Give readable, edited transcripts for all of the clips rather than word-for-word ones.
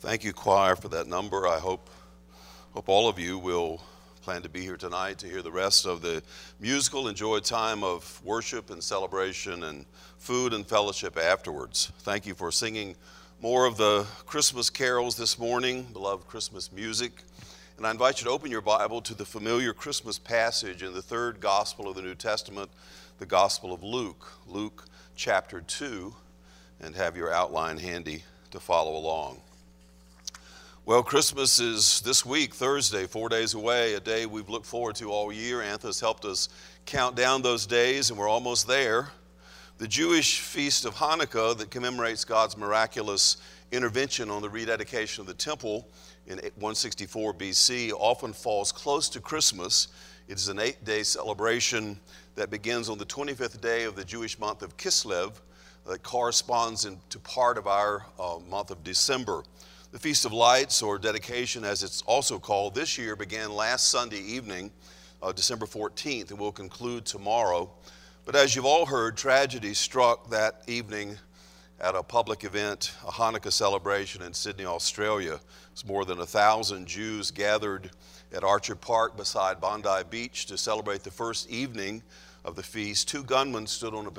Thank you, choir, for that number. I hope all of you will plan to be here tonight to hear the rest of the musical. Enjoy a time of worship and celebration and food and fellowship afterwards. Thank you for singing more of the Christmas carols this morning, beloved Christmas music. And I invite you to open your Bible to the familiar Christmas passage in the third gospel of the New Testament, the Gospel of Luke, Luke chapter 2, and have your outline handy to follow along. Well, Christmas is this week, Thursday, 4 days away, a day we've looked forward to all year. Anthony's helped us count down those days, and we're almost there. The Jewish feast of Hanukkah that commemorates God's miraculous intervention on the rededication of the temple in 164 BC often falls close to Christmas. It is an 8-day celebration that begins on the 25th day of the Jewish month of Kislev that corresponds to part of our month of December. The Feast of Lights, or dedication as it's also called, this year began last Sunday evening, December 14th, and will conclude tomorrow. But as you've all heard, tragedy struck that evening at a public event, a Hanukkah celebration in Sydney, Australia. It's more than 1,000 Jews gathered at Archer Park beside Bondi Beach to celebrate the first evening of the feast. 2 gunmen stood on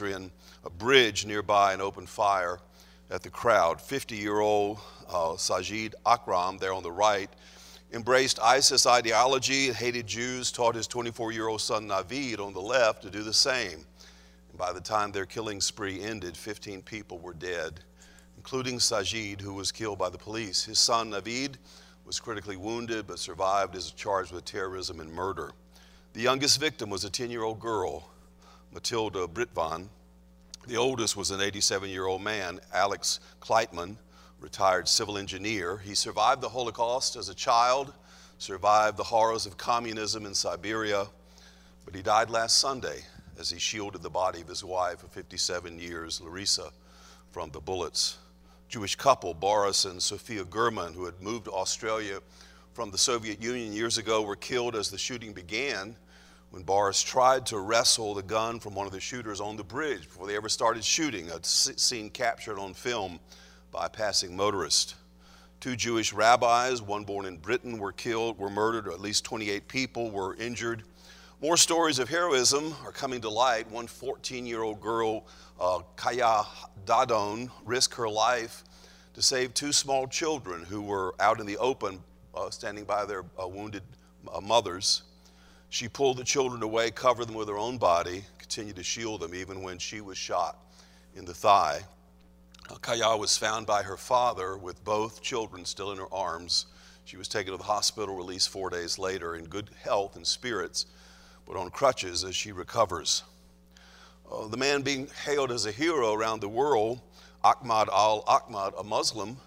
a bridge nearby and opened fire at the crowd. 50-year-old Sajid Akram, there on the right, embraced ISIS ideology, hated Jews, taught his 24-year-old son Navid on the left to do the same. And by the time their killing spree ended, 15 people were dead, including Sajid, who was killed by the police. His son Navid was critically wounded but survived as charged with terrorism and murder. The youngest victim was a 10-year-old girl, Matilda Britvan. The oldest was an 87-year-old man, Alex Kleitman, retired civil engineer. He survived the Holocaust as a child, survived the horrors of communism in Siberia, but he died last Sunday as he shielded the body of his wife of 57 years, Larissa, from the bullets. Jewish couple, Boris and Sophia Gurman, who had moved to Australia from the Soviet Union years ago, were killed as the shooting began when Boris tried to wrestle the gun from one of the shooters on the bridge before they ever started shooting, a scene captured on film by a passing motorist. 2 Jewish rabbis, one born in Britain, were murdered, or at least 28 people were injured. More stories of heroism are coming to light. One 14-year-old girl, Kaya Dadon, risked her life to save 2 small children who were out in the open, standing by their wounded mothers. She pulled the children away, covered them with her own body, continued to shield them even when she was shot in the thigh. Kaya was found by her father with both children still in her arms. She was taken to the hospital, released 4 days later in good health and spirits, but on crutches as she recovers. The man being hailed as a hero around the world, Ahmad al-Ahmad, a Muslim,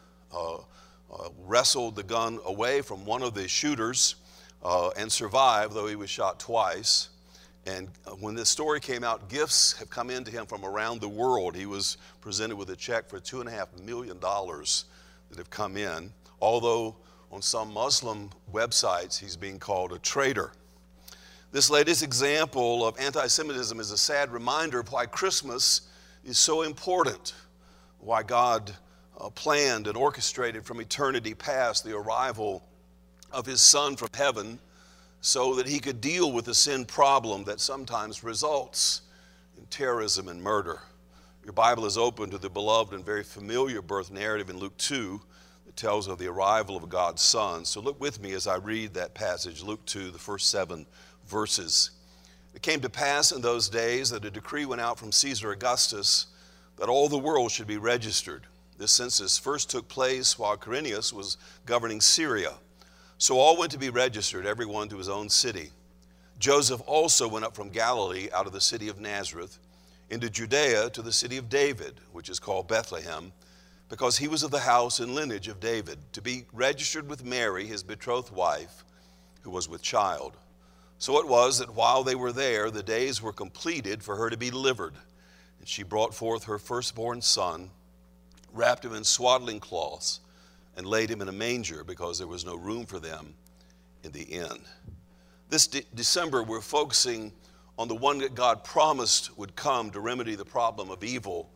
wrestled the gun away from one of the shooters and survived, though he was shot twice. And when this story came out, gifts have come into him from around the world. He was presented with a check for $2.5 million that have come in, although on some Muslim websites he's being called a traitor. This latest example of anti-Semitism is a sad reminder of why Christmas is so important, why God planned and orchestrated from eternity past the arrival of his Son from heaven so that he could deal with the sin problem that sometimes results in terrorism and murder. Your Bible is open to the beloved and very familiar birth narrative in Luke 2 that tells of the arrival of God's Son. So look with me as I read that passage, Luke 2, the first 7 verses. It came to pass in those days that a decree went out from Caesar Augustus that all the world should be registered. This census first took place while Quirinius was governing Syria. So all went to be registered, everyone to his own city. Joseph also went up from Galilee out of the city of Nazareth into Judea to the city of David, which is called Bethlehem, because he was of the house and lineage of David, to be registered with Mary, his betrothed wife, who was with child. So it was that while they were there, the days were completed for her to be delivered. And she brought forth her firstborn son, wrapped him in swaddling cloths, and laid him in a manger because there was no room for them in the inn. This December, we're focusing on the one that God promised would come to remedy the problem of evil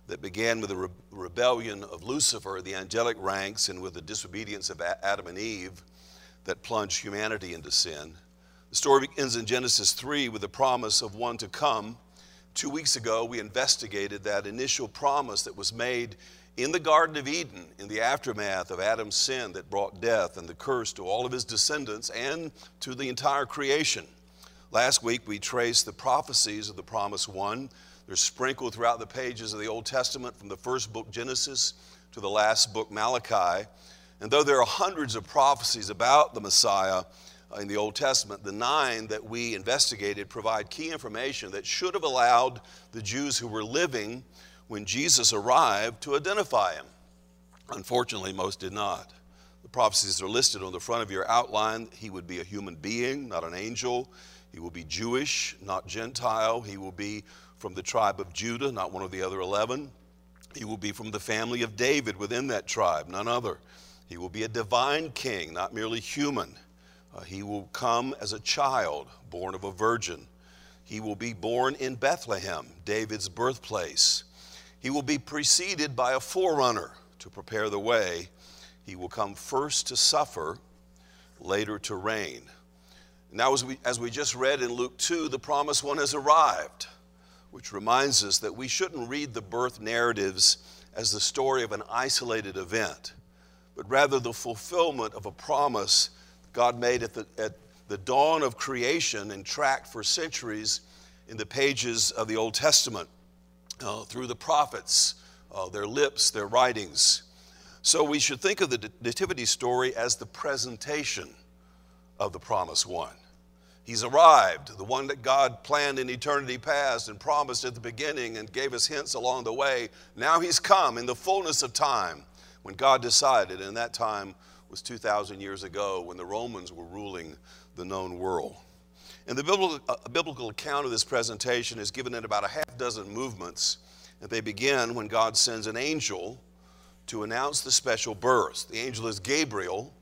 that began with the rebellion of Lucifer, the angelic ranks, and with the disobedience of Adam and Eve that plunged humanity into sin. The story begins in Genesis 3 with the promise of one to come. 2 weeks ago, we investigated that initial promise that was made in the Garden of Eden in the aftermath of Adam's sin that brought death and the curse to all of his descendants and to the entire creation. Last week, we traced the prophecies of the promised one. They're sprinkled throughout the pages of the Old Testament, from the first book, Genesis, to the last book, Malachi. And though there are hundreds of prophecies about the Messiah in the Old Testament, the 9 that we investigated provide key information that should have allowed the Jews who were living when Jesus arrived to identify him. Unfortunately, most did not. The prophecies are listed on the front of your outline. He would be a human being, not an angel. He will be Jewish, not Gentile. He will be from the tribe of Judah, not one of the other 11. He will be from the family of David within that tribe, none other. He will be a divine king, not merely human. He will come as a child, born of a virgin. He will be born in Bethlehem, David's birthplace. He will be preceded by a forerunner to prepare the way. He will come first to suffer, later to reign. Now, as we just read in Luke 2, the promised one has arrived, which reminds us that we shouldn't read the birth narratives as the story of an isolated event, but rather the fulfillment of a promise God made at the dawn of creation and tracked for centuries in the pages of the Old Testament through the prophets, their lips, their writings. So we should think of the nativity story as the presentation of the promised one. He's arrived, the one that God planned in eternity past and promised at the beginning and gave us hints along the way. Now he's come in the fullness of time when God decided, and that time was 2,000 years ago when the Romans were ruling the known world. And the biblical account of this presentation is given in about a half dozen movements, and they begin when God sends an angel to announce the special birth. The angel is Gabriel,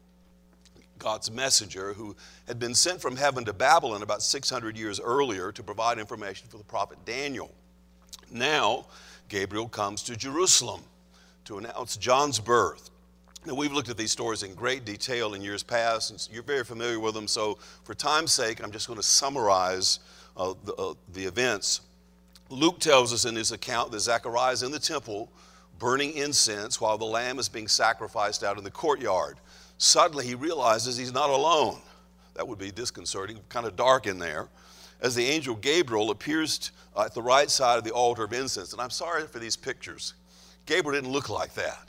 God's messenger, who had been sent from heaven to Babylon about 600 years earlier to provide information for the prophet Daniel. Now, Gabriel comes to Jerusalem to announce John's birth. Now, we've looked at these stories in great detail in years past, and you're very familiar with them, so for time's sake, I'm just going to summarize the events. Luke tells us in his account that Zechariah is in the temple burning incense while the lamb is being sacrificed out in the courtyard. Suddenly, he realizes he's not alone. That would be disconcerting, kind of dark in there, as the angel Gabriel appears at the right side of the altar of incense. And I'm sorry for these pictures. Gabriel didn't look like that.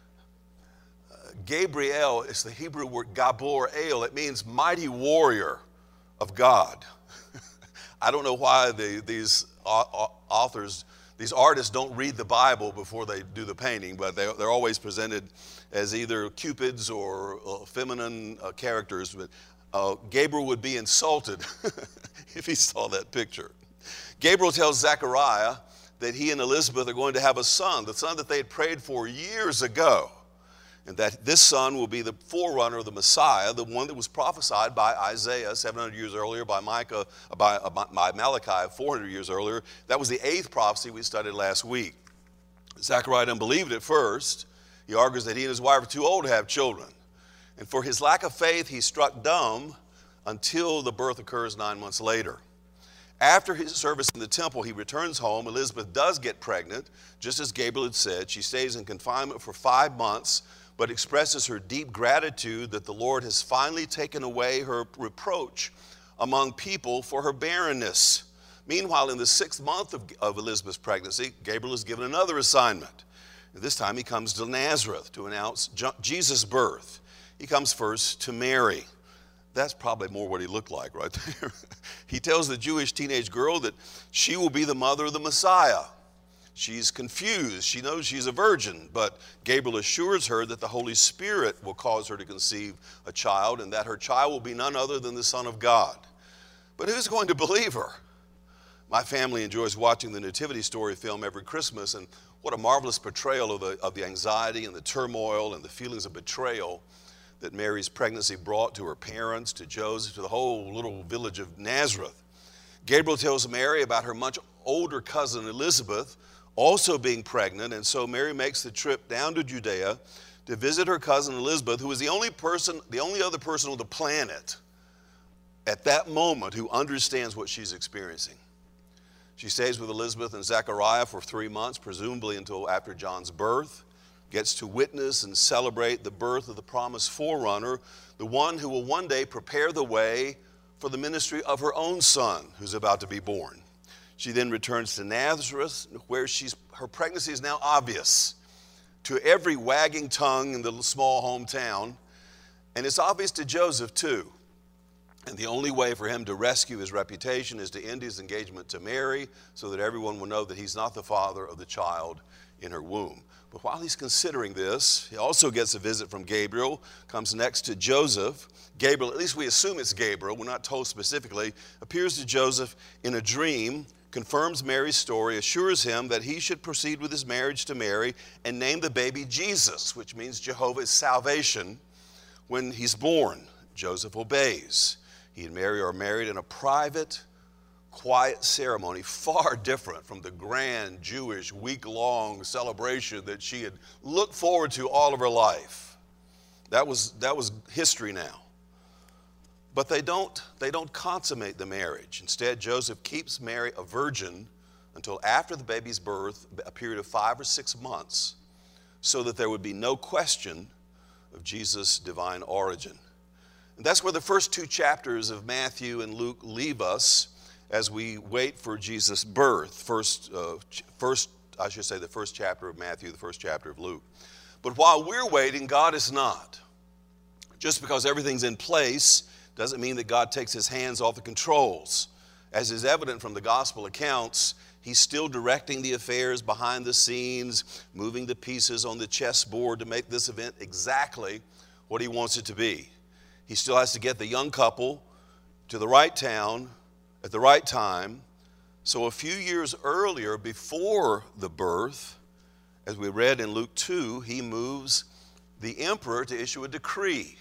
Gabriel is the Hebrew word Gabor El. It means mighty warrior of God. I don't know why these authors, these artists don't read the Bible before they do the painting, but they're always presented as either cupids or feminine characters. But Gabriel would be insulted if he saw that picture. Gabriel tells Zechariah that he and Elizabeth are going to have a son, the son that they had prayed for years ago, and that this son will be the forerunner of the Messiah, the one that was prophesied by Isaiah 700 years earlier, by Malachi 400 years earlier. That was the 8th prophecy we studied last week. Zechariah didn't believe it at first. He argues that he and his wife are too old to have children. And for his lack of faith, he's struck dumb until the birth occurs 9 months later. After his service in the temple, he returns home. Elizabeth does get pregnant, just as Gabriel had said. She stays in confinement for 5 months, but expresses her deep gratitude that the Lord has finally taken away her reproach among people for her barrenness. Meanwhile, in the 6th month of Elizabeth's pregnancy, Gabriel is given another assignment. And this time he comes to Nazareth to announce Jesus' birth. He comes first to Mary. That's probably more what he looked like right there. He tells the Jewish teenage girl that she will be the mother of the Messiah. She's confused. She knows she's a virgin, but Gabriel assures her that the Holy Spirit will cause her to conceive a child and that her child will be none other than the Son of God. But who's going to believe her? My family enjoys watching the Nativity Story film every Christmas, and what a marvelous portrayal of the anxiety and the turmoil and the feelings of betrayal that Mary's pregnancy brought to her parents, to Joseph, to the whole little village of Nazareth. Gabriel tells Mary about her much older cousin Elizabeth, also being pregnant, and so Mary makes the trip down to Judea to visit her cousin Elizabeth, who is the only other person on the planet at that moment who understands what she's experiencing. She stays with Elizabeth and Zechariah for 3 months, presumably until after John's birth, gets to witness and celebrate the birth of the promised forerunner, the one who will one day prepare the way for the ministry of her own son, who's about to be born. She then returns to Nazareth, where her pregnancy is now obvious to every wagging tongue in the small hometown, and it's obvious to Joseph too. And the only way for him to rescue his reputation is to end his engagement to Mary so that everyone will know that he's not the father of the child in her womb. But while he's considering this, he also gets a visit from Gabriel, comes next to Joseph. Gabriel, at least we assume it's Gabriel, we're not told specifically, appears to Joseph in a dream, confirms Mary's story, assures him that he should proceed with his marriage to Mary and name the baby Jesus, which means Jehovah's salvation, when he's born. Joseph obeys. He and Mary are married in a private, quiet ceremony, far different from the grand Jewish week-long celebration that she had looked forward to all of her life. That was history now. But they don't consummate the marriage. Instead, Joseph keeps Mary a virgin until after the baby's birth, a period of 5 or 6 months, so that there would be no question of Jesus' divine origin. And that's where the first 2 chapters of Matthew and Luke leave us as we wait for Jesus' birth. The first chapter of Matthew, the first chapter of Luke. But while we're waiting, God is not. Just because everything's in place doesn't mean that God takes his hands off the controls. As is evident from the gospel accounts, he's still directing the affairs behind the scenes, moving the pieces on the chessboard to make this event exactly what he wants it to be. He still has to get the young couple to the right town at the right time. So a few years earlier, before the birth, as we read in Luke 2, he moves the emperor to issue a decree.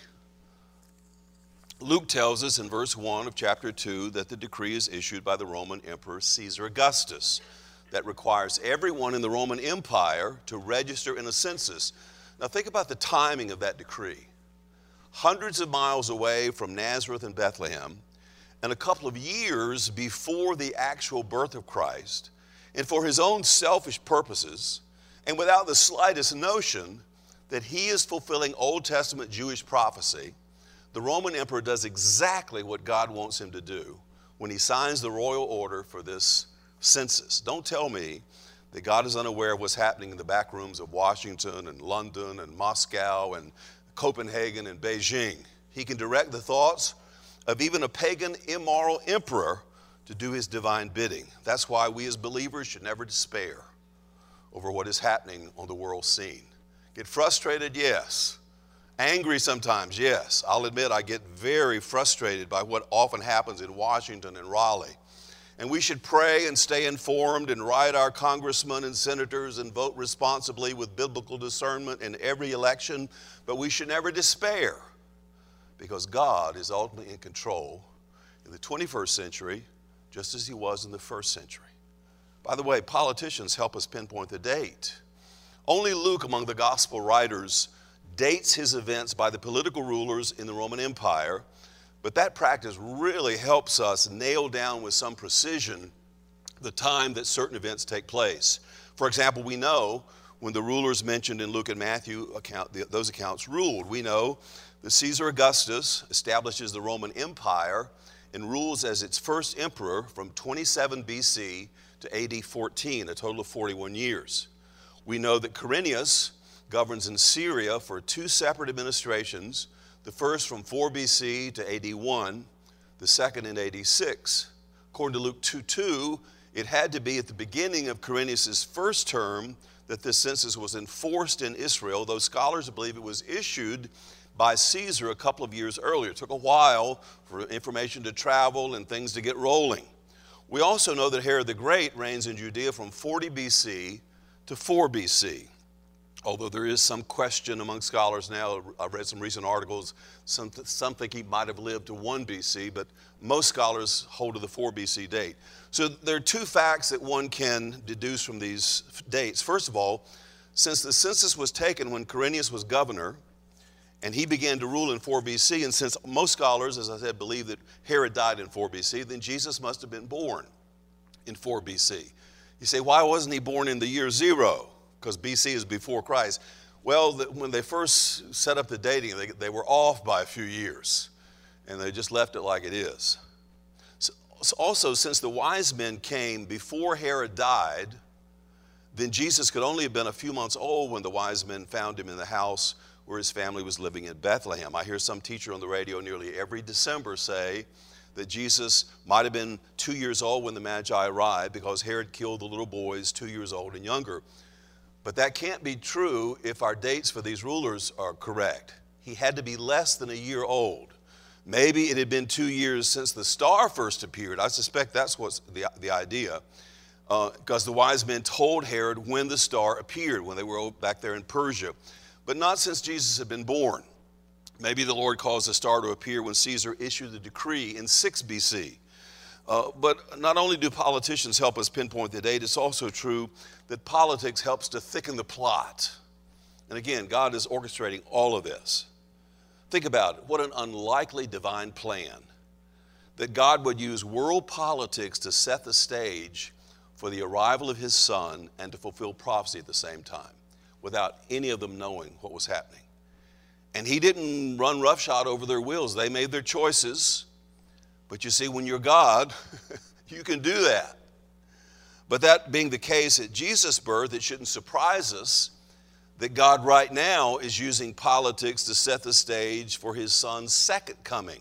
Luke tells us in verse 1 of chapter 2 that the decree is issued by the Roman Emperor Caesar Augustus that requires everyone in the Roman Empire to register in a census. Now think about the timing of that decree. Hundreds of miles away from Nazareth and Bethlehem, and a couple of years before the actual birth of Christ, and for his own selfish purposes, and without the slightest notion that he is fulfilling Old Testament Jewish prophecy, the Roman emperor does exactly what God wants him to do when he signs the royal order for this census. Don't tell me that God is unaware of what's happening in the back rooms of Washington and London and Moscow and Copenhagen and Beijing. He can direct the thoughts of even a pagan, immoral emperor to do his divine bidding. That's why we as believers should never despair over what is happening on the world scene. Get frustrated, yes. Angry sometimes, yes. I'll admit I get very frustrated by what often happens in Washington and Raleigh. And we should pray and stay informed and write our congressmen and senators and vote responsibly with biblical discernment in every election. But we should never despair, because God is ultimately in control in the 21st century, just as he was in the first century. By the way, politicians help us pinpoint the date. Only Luke, among the gospel writers, dates his events by the political rulers in the Roman Empire, but that practice really helps us nail down with some precision the time that certain events take place. For example, we know when the rulers mentioned in Luke and Matthew those accounts ruled. We know that Caesar Augustus establishes the Roman Empire and rules as its first emperor from 27 BC to AD 14, a total of 41 years. We know that Quirinius governs in Syria for 2 separate administrations, the first from 4 BC to AD 1, the second in AD 6. According to Luke 2:2, it had to be at the beginning of Quirinius' first term that this census was enforced in Israel, though scholars believe it was issued by Caesar a couple of years earlier. It took a while for information to travel and things to get rolling. We also know that Herod the Great reigns in Judea from 40 BC to 4 BC. although there is some question among scholars now. I've read some recent articles, some think he might have lived to 1 BC, but most scholars hold to the 4 BC date. So there are two facts that one can deduce from these dates. First of all, since the census was taken when Quirinius was governor, and he began to rule in 4 BC, and since most scholars, as I said, believe that Herod died in 4 BC, then Jesus must have been born in 4 BC. You say, why wasn't he born in the year 0? Because BC is before Christ. Well, when they first set up the dating, they were off by a few years, and they just left it like it is. So also, since the wise men came before Herod died, then Jesus could only have been a few months old when the wise men found him in the house where his family was living in Bethlehem. I hear some teacher on the radio nearly every December say that Jesus might have been 2 years old when the Magi arrived because Herod killed the little boys 2 years old and younger. But that can't be true if our dates for these rulers are correct. He had to be less than a year old. Maybe it had been 2 years since the star first appeared. I suspect that's what's the idea, because the wise men told Herod when the star appeared, when they were back there in Persia, but not since Jesus had been born. Maybe the Lord caused the star to appear when Caesar issued the decree in 6 BC. But not only do politicians help us pinpoint the date, it's also true that politics helps to thicken the plot. And again, God is orchestrating all of this. Think about it. What an unlikely divine plan that God would use world politics to set the stage for the arrival of his son and to fulfill prophecy at the same time without any of them knowing what was happening. And he didn't run roughshod over their wills. They made their choices. But you see, when you're God, you can do that. But that being the case at Jesus' birth, it shouldn't surprise us that God right now is using politics to set the stage for his son's second coming.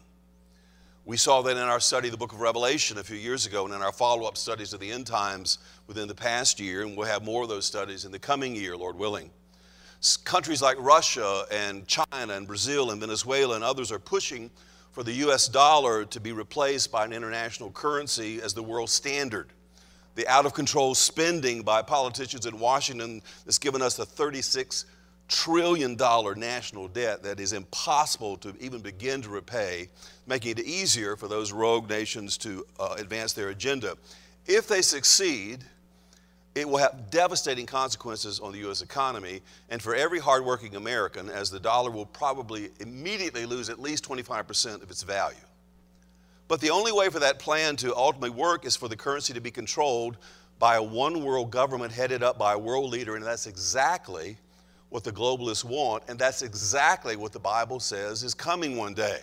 We saw that in our study of the book of Revelation a few years ago and in our follow-up studies of the end times within the past year, and we'll have more of those studies in the coming year, Lord willing. Countries like Russia and China and Brazil and Venezuela and others are pushing for the US dollar to be replaced by an international currency as the world standard. The out-of-control spending by politicians in Washington has given us a $36 trillion national debt that is impossible to even begin to repay, making it easier for those rogue nations to advance their agenda. If they succeed, it will have devastating consequences on the U.S. economy and for every hardworking American, as the dollar will probably immediately lose at least 25% of its value. But the only way for that plan to ultimately work is for the currency to be controlled by a one world government headed up by a world leader, and that's exactly what the globalists want, and that's exactly what the Bible says is coming one day.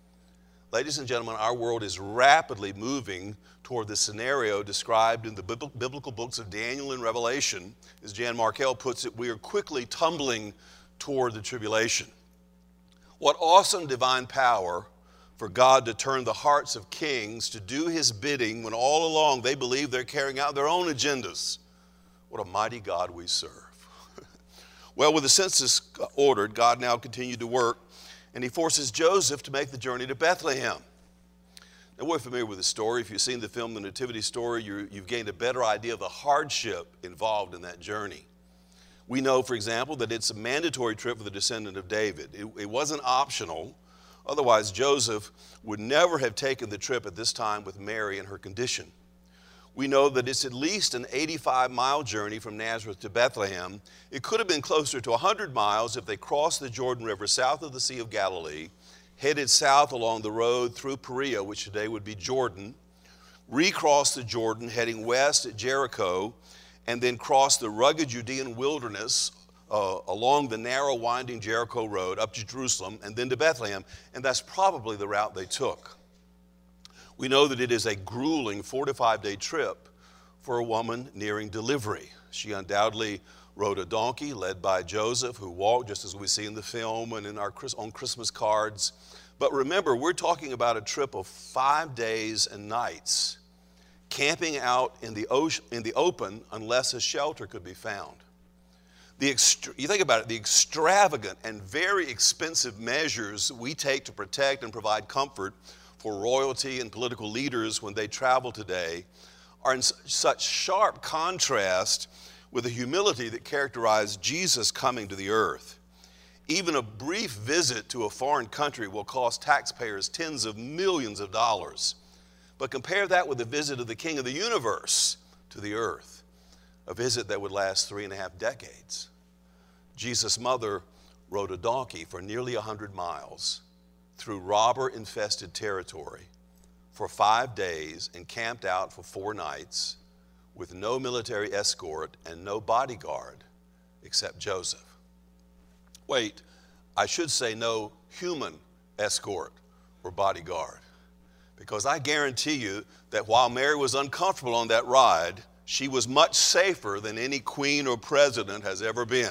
Ladies and gentlemen, our world is rapidly moving toward the scenario described in the biblical books of Daniel and Revelation. As Jan Markell puts it, we are quickly tumbling toward the tribulation. What awesome divine power for God to turn the hearts of kings to do his bidding when all along they believe they're carrying out their own agendas. What a mighty God we serve. Well, with the census ordered, God now continued to work, and he forces Joseph to make the journey to Bethlehem. Now, we're familiar with the story. If you've seen the film The Nativity Story, you've gained a better idea of the hardship involved in that journey. We know, for example, that it's a mandatory trip for the descendant of David. It wasn't optional. Otherwise, Joseph would never have taken the trip at this time with Mary in her condition. We know that it's at least an 85-mile journey from Nazareth to Bethlehem. It could have been closer to 100 miles if they crossed the Jordan River south of the Sea of Galilee, headed south along the road through Perea, which today would be Jordan, recrossed the Jordan, heading west at Jericho, and then crossed the rugged Judean wilderness along the narrow, winding Jericho road up to Jerusalem and then to Bethlehem, and that's probably the route they took. We know that it is a grueling 4 to 5 day trip for a woman nearing delivery. She undoubtedly rode a donkey led by Joseph, who walked just as we see in the film and on Christmas cards. But remember, we're talking about a trip of 5 days and nights, camping out in the open unless a shelter could be found. You think about it, the extravagant and very expensive measures we take to protect and provide comfort for royalty and political leaders when they travel today are in such sharp contrast with the humility that characterized Jesus coming to the earth. Even a brief visit to a foreign country will cost taxpayers tens of millions of dollars. But compare that with the visit of the King of the universe to the earth, a visit that would last 3.5 decades. Jesus' mother rode a donkey for nearly 100 miles through robber-infested territory for 5 days and camped out for 4 nights with no military escort and no bodyguard except Joseph. Wait, I should say no human escort or bodyguard, because I guarantee you that while Mary was uncomfortable on that ride, she was much safer than any queen or president has ever been.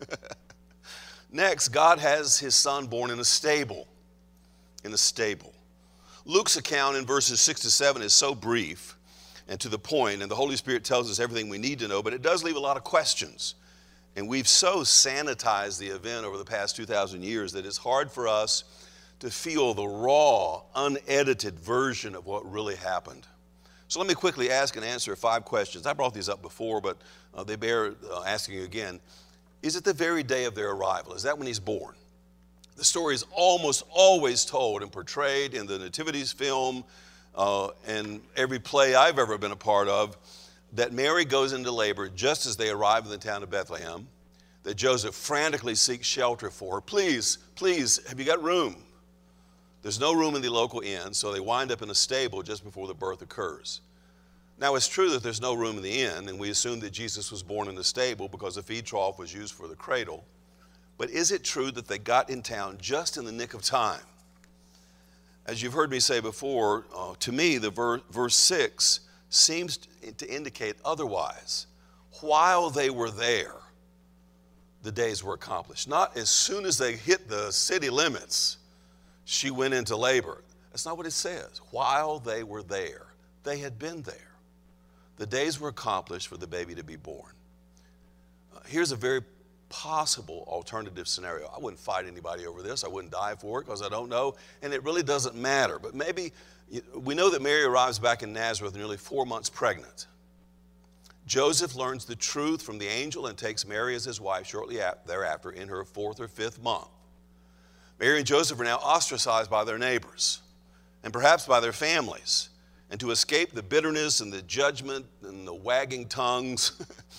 Next, God has his son born in a stable. In a stable. Luke's account in verses 6 to 7 is so brief and to the point, and the Holy Spirit tells us everything we need to know, but it does leave a lot of questions. And we've so sanitized the event over the past 2,000 years that it's hard for us to feel the raw, unedited version of what really happened. So let me quickly ask and answer 5 questions. I brought these up before, but they bear asking again. Is it the very day of their arrival? Is that when he's born? The story is almost always told and portrayed in the Nativities film and every play I've ever been a part of, that Mary goes into labor just as they arrive in the town of Bethlehem, that Joseph frantically seeks shelter for her. Please, have you got room? There's no room in the local inn, so they wind up in a stable just before the birth occurs. Now, it's true that there's no room in the inn, and we assume that Jesus was born in the stable because the feed trough was used for the cradle. But is it true that they got in town just in the nick of time? As you've heard me say before, to me, the verse 6 seems to indicate otherwise. While they were there, the days were accomplished. Not as soon as they hit the city limits, she went into labor. That's not what it says. While they were there, they had been there. The days were accomplished for the baby to be born. Here's a very possible alternative scenario. I wouldn't fight anybody over this. I wouldn't die for it because I don't know, and it really doesn't matter. But maybe we know that Mary arrives back in Nazareth nearly 4 months pregnant. Joseph learns the truth from the angel and takes Mary as his wife shortly thereafter in her 4th or 5th month. Mary and Joseph are now ostracized by their neighbors and perhaps by their families. And to escape the bitterness and the judgment and the wagging tongues,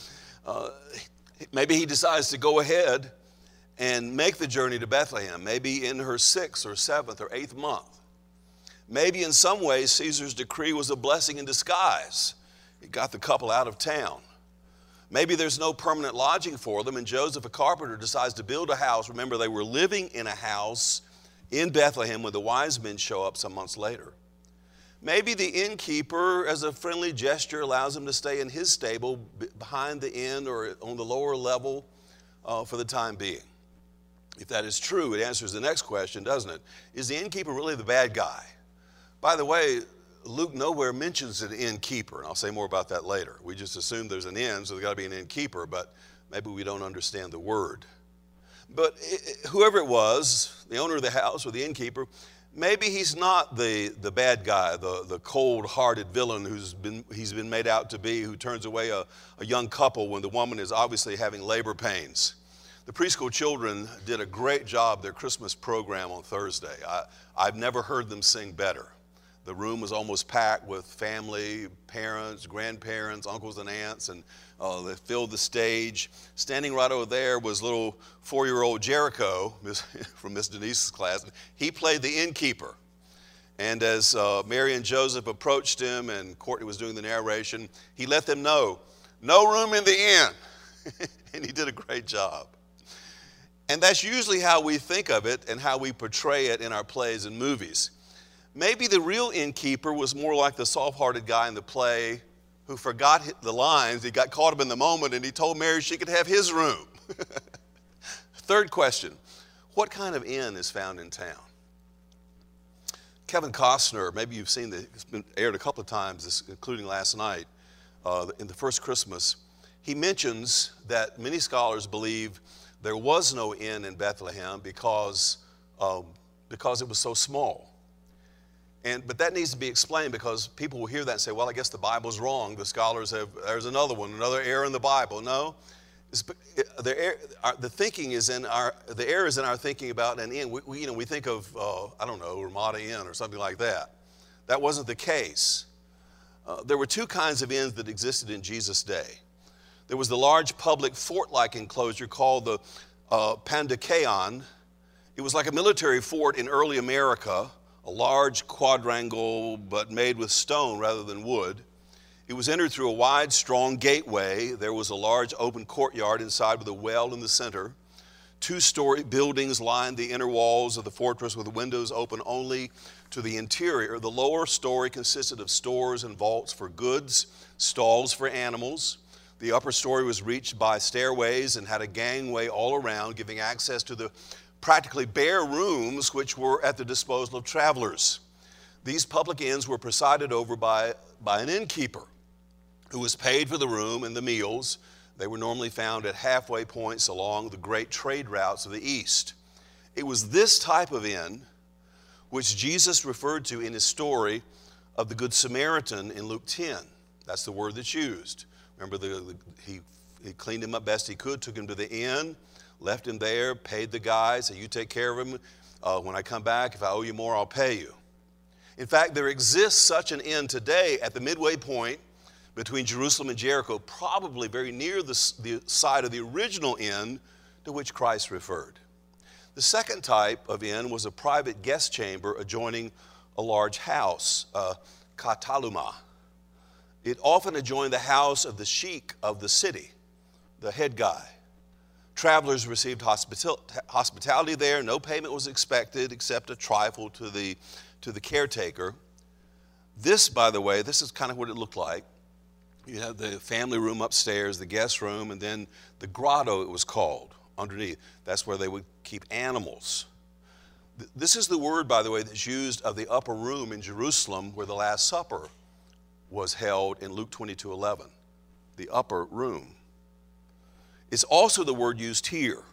maybe he decides to go ahead and make the journey to Bethlehem, maybe in her 6th or 7th or 8th month. Maybe in some ways Caesar's decree was a blessing in disguise. It got the couple out of town. Maybe there's no permanent lodging for them, and Joseph, a carpenter, decides to build a house. Remember, they were living in a house in Bethlehem when the wise men show up some months later. Maybe the innkeeper, as a friendly gesture, allows him to stay in his stable behind the inn or on the lower level for the time being. If that is true, it answers the next question, doesn't it? Is the innkeeper really the bad guy? By the way, Luke nowhere mentions an innkeeper, and I'll say more about that later. We just assume there's an inn, so there's got to be an innkeeper, but maybe we don't understand the word. But whoever it was, the owner of the house or the innkeeper, maybe he's not the bad guy, the cold-hearted villain he's been made out to be, who turns away a young couple when the woman is obviously having labor pains. The preschool children did a great job their Christmas program on Thursday. I've never heard them sing better. The room was almost packed with family, parents, grandparents, uncles and aunts, and they filled the stage. Standing right over there was little 4-year-old Jericho from Miss Denise's class. He played the innkeeper. And as Mary and Joseph approached him and Courtney was doing the narration, he let them know, no room in the inn. And he did a great job. And that's usually how we think of it and how we portray it in our plays and movies. Maybe the real innkeeper was more like the soft-hearted guy in the play who forgot the lines. He got caught up in the moment, and he told Mary she could have his room. Third question, what kind of inn is found in town? Kevin Costner, maybe you've seen it's been aired a couple of times, including last night, in The First Christmas. He mentions that many scholars believe there was no inn in Bethlehem because it was so small. But that needs to be explained, because people will hear that and say, well, I guess the Bible's wrong. The scholars there's another one, another error in the Bible. No, the thinking is the error is in our thinking about an inn. We think of, I don't know, Ramada Inn or something like that. That wasn't the case. There were two kinds of inns that existed in Jesus' day. There was the large public fort-like enclosure called the Pandikaion. It was like a military fort in early America, a large quadrangle but made with stone rather than wood. It was entered through a wide, strong gateway. There was a large open courtyard inside with a well in the center. Two-story buildings lined the inner walls of the fortress with windows open only to the interior. The lower story consisted of stores and vaults for goods, stalls for animals. The upper story was reached by stairways and had a gangway all around, giving access to the practically bare rooms which were at the disposal of travelers. These public inns were presided over by an innkeeper who was paid for the room and the meals. They were normally found at halfway points along the great trade routes of the East. It was this type of inn which Jesus referred to in his story of the Good Samaritan in Luke 10. That's the word that's used. Remember, he cleaned him up best he could, took him to the inn, left him there, paid the guy, said, you take care of him. When I come back, if I owe you more, I'll pay you. In fact, there exists such an inn today at the midway point between Jerusalem and Jericho, probably very near the site of the original inn to which Christ referred. The second type of inn was a private guest chamber adjoining a large house, kataluma. It often adjoined the house of the sheik of the city, the head guy. Travelers received hospitality there. No payment was expected except a trifle to the caretaker. This, by the way, this is kind of what it looked like. You have the family room upstairs, the guest room, and then the grotto, it was called, underneath. That's where they would keep animals. This is the word, by the way, that's used of the upper room in Jerusalem where the Last Supper was held in Luke 22:11, the upper room. It's also the word used here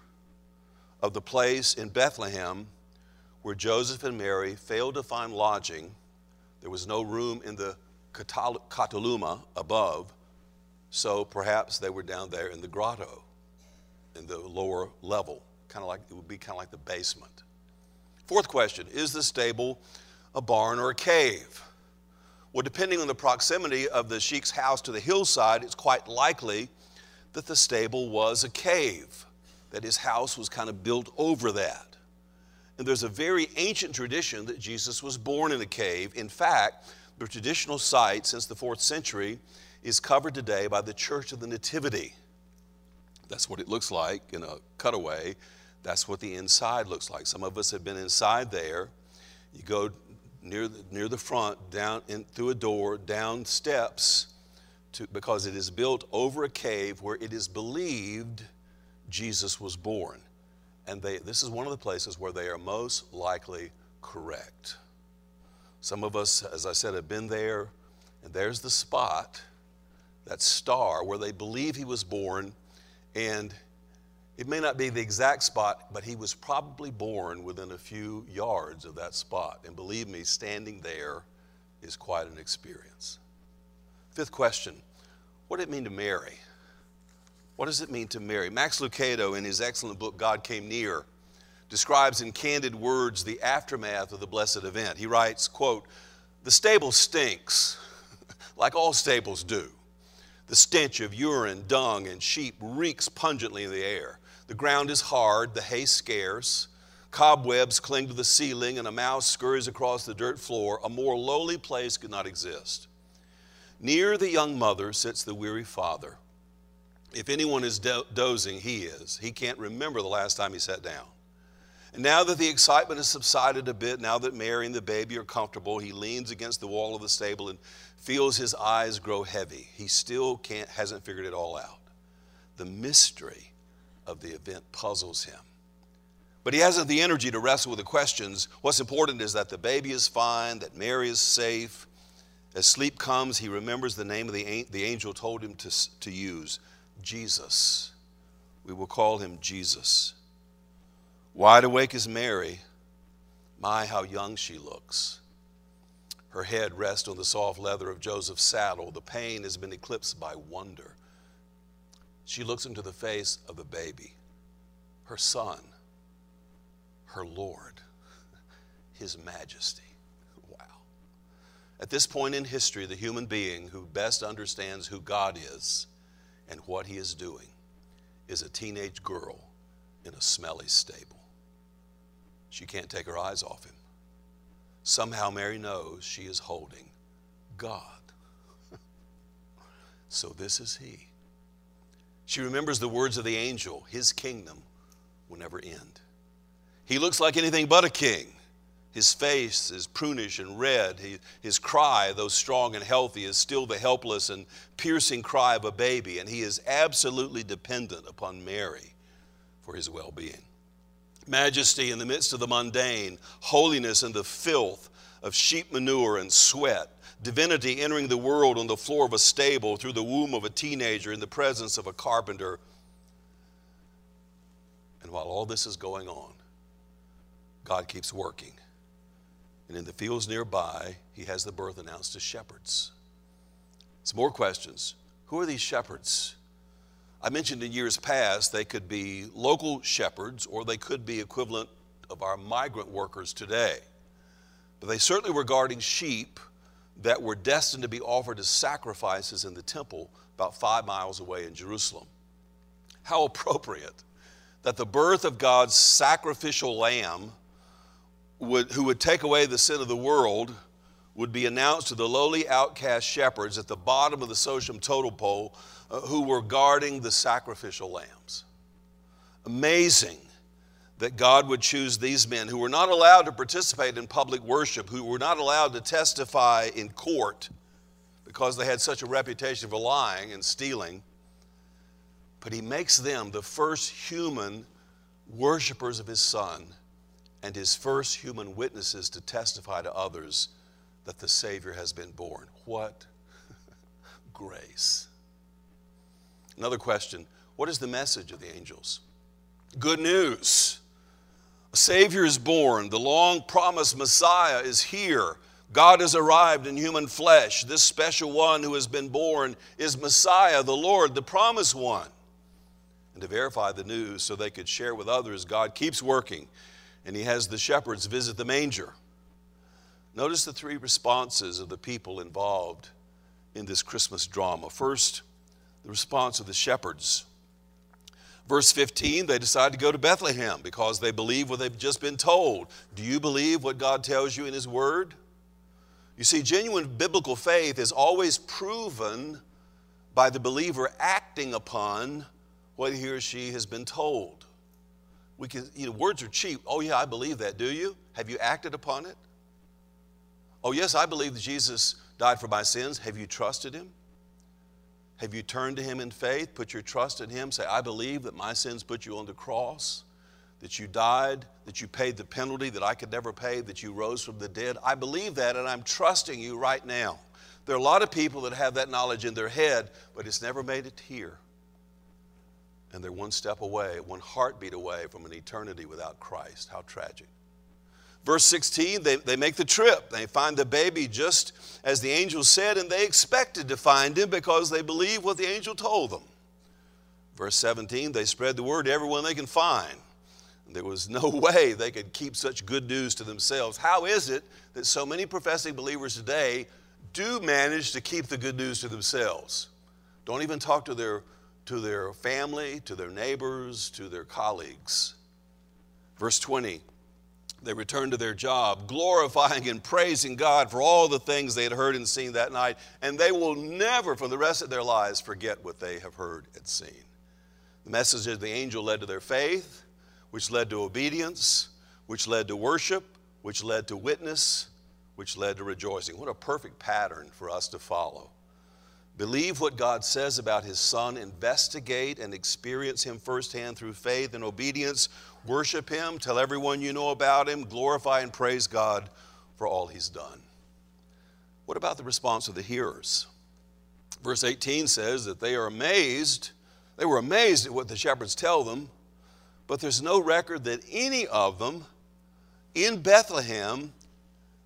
of the place in Bethlehem where Joseph and Mary failed to find lodging. There was no room in the kataluma above, so perhaps they were down there in the grotto, in the lower level, it would be kind of like the basement. Fourth question, is the stable a barn or a cave? Well, depending on the proximity of the sheik's house to the hillside, it's quite likely that the stable was a cave, that his house was kind of built over that. And there's a very ancient tradition that Jesus was born in a cave. In fact, the traditional site since the 4th century is covered today by the Church of the Nativity. That's what it looks like in a cutaway. That's what the inside looks like. Some of us have been inside there. You go near the front, down in, through a door, down steps, because it is built over a cave where it is believed Jesus was born. And this is one of the places where they are most likely correct. Some of us, as I said, have been there, and there's the spot, that star, where they believe he was born, and it may not be the exact spot, but he was probably born within a few yards of that spot. And believe me, standing there is quite an experience. Fifth question, what did it mean to Mary? What does it mean to Mary? Max Lucado, in his excellent book, God Came Near, describes in candid words the aftermath of the blessed event. He writes, quote, "The stable stinks, like all stables do. The stench of urine, dung, and sheep reeks pungently in the air. The ground is hard, the hay scarce. Cobwebs cling to the ceiling, and a mouse scurries across the dirt floor. A more lowly place could not exist. Near the young mother sits the weary father. If anyone is dozing, he is. He can't remember the last time he sat down. And now that the excitement has subsided a bit, now that Mary and the baby are comfortable, he leans against the wall of the stable and feels his eyes grow heavy. He still hasn't figured it all out. The mystery of the event puzzles him. But he hasn't the energy to wrestle with the questions. What's important is that the baby is fine, that Mary is safe. As sleep comes, he remembers the name of the angel told him to use, Jesus. We will call him Jesus. Wide awake is Mary. My, how young she looks. Her head rests on the soft leather of Joseph's saddle. The pain has been eclipsed by wonder. She looks into the face of the baby, her son, her Lord, his majesty. Wow. At this point in history, the human being who best understands who God is and what he is doing is a teenage girl in a smelly stable. She can't take her eyes off him. Somehow Mary knows she is holding God. So this is he. She remembers the words of the angel, his kingdom will never end. He looks like anything but a king. His face is prunish and red. His cry, though strong and healthy, is still the helpless and piercing cry of a baby, and he is absolutely dependent upon Mary for his well-being. Majesty in the midst of the mundane, holiness in the filth of sheep manure and sweat, divinity entering the world on the floor of a stable through the womb of a teenager in the presence of a carpenter. And while all this is going on, God keeps working. And in the fields nearby, he has the birth announced to shepherds. Some more questions. Who are these shepherds? I mentioned in years past they could be local shepherds or they could be equivalent of our migrant workers today. But they certainly were guarding sheep that were destined to be offered as sacrifices in the temple about 5 miles away in Jerusalem. How appropriate that the birth of God's sacrificial lamb who would take away the sin of the world would be announced to the lowly outcast shepherds at the bottom of the social totem pole who were guarding the sacrificial lambs. Amazing that God would choose these men who were not allowed to participate in public worship, who were not allowed to testify in court because they had such a reputation for lying and stealing. But he makes them the first human worshipers of his Son and his first human witnesses to testify to others that the Savior has been born. What grace. Another question, what is the message of the angels? Good news. A Savior is born. The long-promised Messiah is here. God has arrived in human flesh. This special one who has been born is Messiah, the Lord, the promised one. And to verify the news so they could share with others, God keeps working, and he has the shepherds visit the manger. Notice the 3 responses of the people involved in this Christmas drama. First, the response of the shepherds. Verse 15, they decide to go to Bethlehem because they believe what they've just been told. Do you believe what God tells you in his word? You see, genuine biblical faith is always proven by the believer acting upon what he or she has been told. Words are cheap. Oh yeah, I believe that. Do you? Have you acted upon it? Oh yes, I believe that Jesus died for my sins. Have you trusted him? Have you turned to him in faith, put your trust in him? Say, I believe that my sins put you on the cross, that you died, that you paid the penalty that I could never pay, that you rose from the dead. I believe that, and I'm trusting you right now. There are a lot of people that have that knowledge in their head, but it's never made it here. And they're one step away, one heartbeat away from an eternity without Christ. How tragic. Verse 16, they make the trip. They find the baby just as the angel said, and they expected to find him because they believed what the angel told them. Verse 17, they spread the word to everyone they can find. There was no way they could keep such good news to themselves. How is it that so many professing believers today do manage to keep the good news to themselves? Don't even talk to their family, to their neighbors, to their colleagues. Verse 20, they returned to their job, glorifying and praising God for all the things they had heard and seen that night, and they will never, for the rest of their lives, forget what they have heard and seen. The message of the angel led to their faith, which led to obedience, which led to worship, which led to witness, which led to rejoicing. What a perfect pattern for us to follow. Believe what God says about his Son, investigate and experience him firsthand through faith and obedience, worship him, tell everyone you know about him, glorify and praise God for all he's done. What about the response of the hearers? Verse 18 says that they were amazed at what the shepherds tell them, but there's no record that any of them in Bethlehem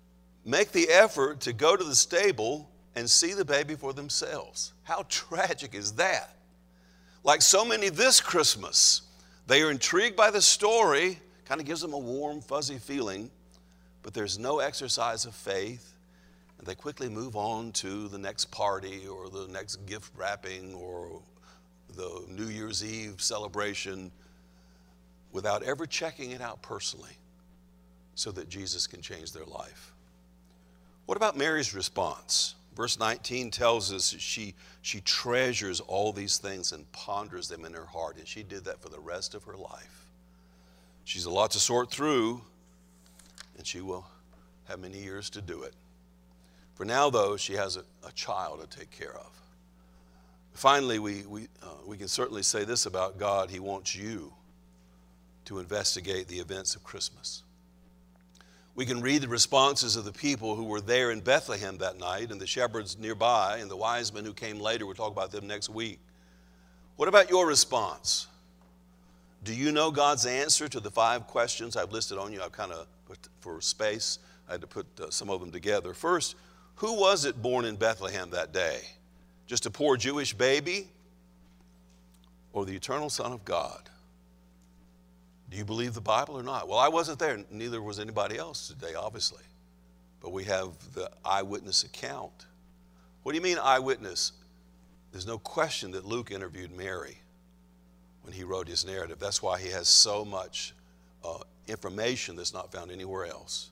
make the effort to go to the stable and see the baby for themselves. How tragic is that? Like so many this Christmas, they are intrigued by the story, kind of gives them a warm, fuzzy feeling, but there's no exercise of faith, and they quickly move on to the next party or the next gift wrapping or the New Year's Eve celebration without ever checking it out personally so that Jesus can change their life. What about Mary's response? Verse 19 tells us she treasures all these things and ponders them in her heart, and she did that for the rest of her life. She's a lot to sort through, and she will have many years to do it. For now, though, she has a child to take care of. Finally, we can certainly say this about God. He wants you to investigate the events of Christmas. We can read the responses of the people who were there in Bethlehem that night and the shepherds nearby and the wise men who came later. We'll talk about them next week. What about your response? Do you know God's answer to the 5 questions I've listed on you? I've kind of, for space, I had to put some of them together. First, who was it born in Bethlehem that day? Just a poor Jewish baby or the eternal Son of God? Do you believe the Bible or not? Well, I wasn't there. Neither was anybody else today, obviously. But we have the eyewitness account. What do you mean eyewitness? There's no question that Luke interviewed Mary when he wrote his narrative. That's why he has so much information that's not found anywhere else.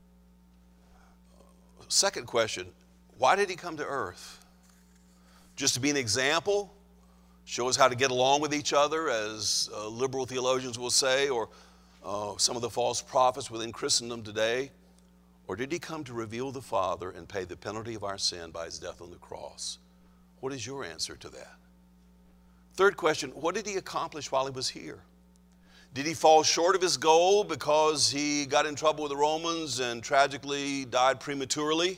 Second question, why did he come to earth? Just to be an example? Show us how to get along with each other, as liberal theologians will say, or some of the false prophets within Christendom today? Or did he come to reveal the Father and pay the penalty of our sin by his death on the cross? What is your answer to that? Third question, what did he accomplish while he was here? Did he fall short of his goal because he got in trouble with the Romans and tragically died prematurely?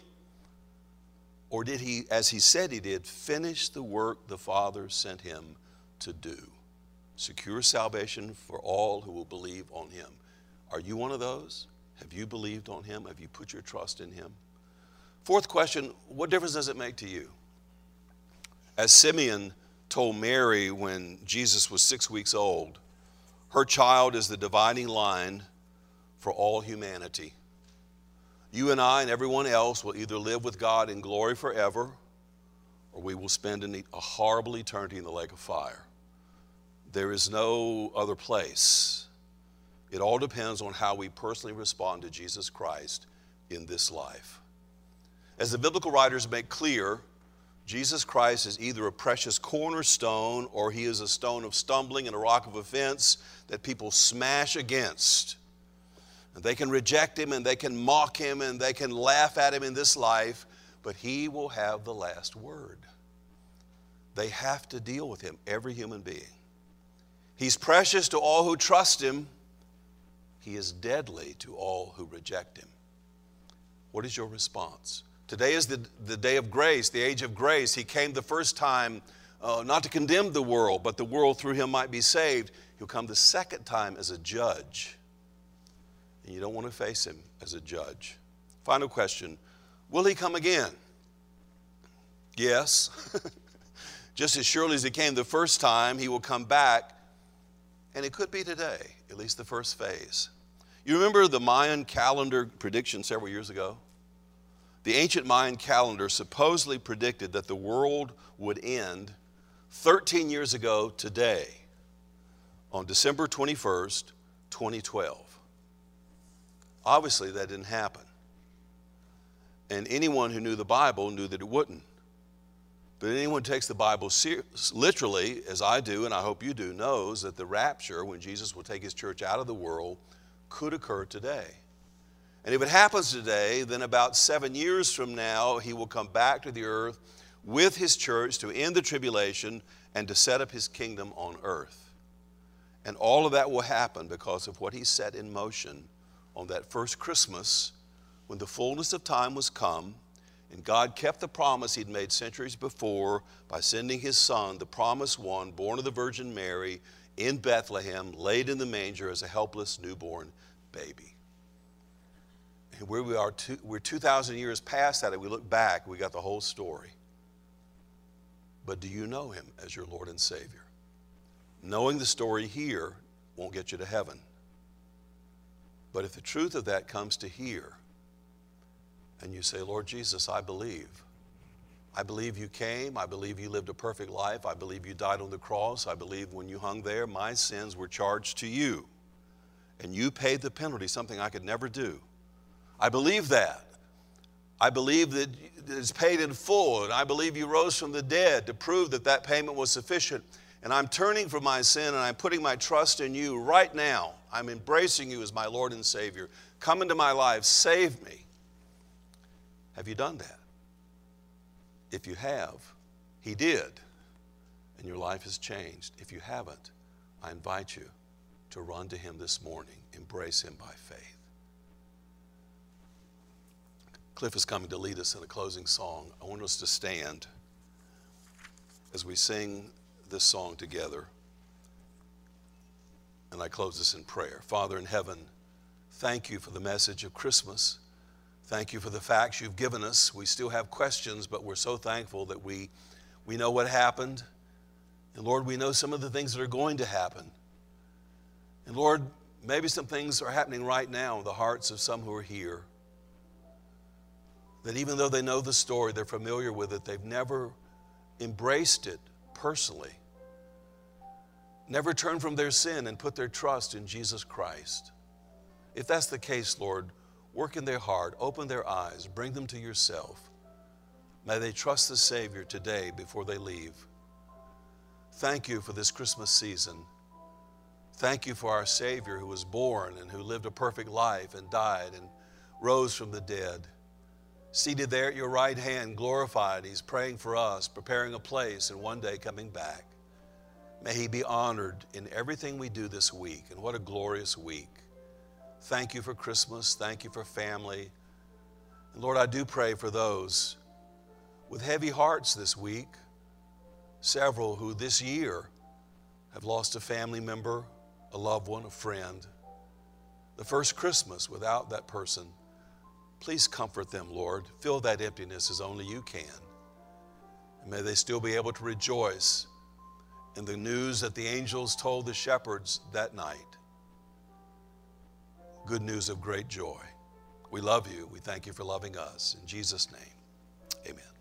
Or did he, as he said he did, finish the work the Father sent him to do? Secure salvation for all who will believe on him. Are you one of those? Have you believed on him? Have you put your trust in him? Fourth question, what difference does it make to you? As Simeon told Mary when Jesus was 6 weeks old, her child is the dividing line for all humanity. You and I and everyone else will either live with God in glory forever, or we will spend a horrible eternity in the lake of fire. There is no other place. It all depends on how we personally respond to Jesus Christ in this life. As the biblical writers make clear, Jesus Christ is either a precious cornerstone or he is a stone of stumbling and a rock of offense that people smash against. And they can reject him and they can mock him and they can laugh at him in this life, but he will have the last word. They have to deal with him, every human being. He's precious to all who trust him. He is deadly to all who reject him. What is your response? Today is the day of grace, the age of grace. He came the first time not to condemn the world, but the world through him might be saved. He'll come the second time as a judge. And you don't want to face him as a judge. Final question, will he come again? Yes. Just as surely as he came the first time, he will come back. And it could be today, at least the first phase. You remember the Mayan calendar prediction several years ago? The ancient Mayan calendar supposedly predicted that the world would end 13 years ago today, on December 21st, 2012. Obviously, that didn't happen. And anyone who knew the Bible knew that it wouldn't. But anyone who takes the Bible literally, as I do, and I hope you do, knows that the rapture, when Jesus will take his church out of the world, could occur today. And if it happens today, then about 7 years from now, he will come back to the earth with his church to end the tribulation and to set up his kingdom on earth. And all of that will happen because of what he set in motion on that first Christmas when the fullness of time was come, and God kept the promise he'd made centuries before by sending his son, the promised one, born of the Virgin Mary, in Bethlehem, laid in the manger as a helpless newborn baby. Where we are, we're 2,000 years past that, and we look back, we got the whole story. But do you know him as your Lord and Savior? Knowing the story here won't get you to heaven. But if the truth of that comes to here, and you say, Lord Jesus, I believe. I believe you came. I believe you lived a perfect life. I believe you died on the cross. I believe when you hung there, my sins were charged to you. And you paid the penalty, something I could never do. I believe that. I believe that it's paid in full, and I believe you rose from the dead to prove that that payment was sufficient. And I'm turning from my sin, and I'm putting my trust in you right now. I'm embracing you as my Lord and Savior. Come into my life. Save me. Have you done that? If you have, he did, and your life has changed. If you haven't, I invite you to run to him this morning. Embrace him by faith. Cliff is coming to lead us in a closing song. I want us to stand as we sing this song together. And I close this in prayer. Father in heaven, thank you for the message of Christmas. Thank you for the facts you've given us. We still have questions, but we're so thankful that we know what happened. And Lord, we know some of the things that are going to happen. And Lord, maybe some things are happening right now in the hearts of some who are here. That even though they know the story, they're familiar with it, they've never embraced it personally. Never turned from their sin and put their trust in Jesus Christ. If that's the case, Lord, work in their heart, open their eyes, bring them to yourself. May they trust the Savior today before they leave. Thank you for this Christmas season. Thank you for our Savior who was born and who lived a perfect life and died and rose from the dead. Seated there at your right hand, glorified, he's praying for us, preparing a place, and one day coming back. May he be honored in everything we do this week, and what a glorious week. Thank you for Christmas. Thank you for family. And Lord, I do pray for those with heavy hearts this week, several who this year have lost a family member, a loved one, a friend. The first Christmas without that person. Please comfort them, Lord. Fill that emptiness as only you can. And may they still be able to rejoice in the news that the angels told the shepherds that night. Good news of great joy. We love you. We thank you for loving us. In Jesus' name, amen.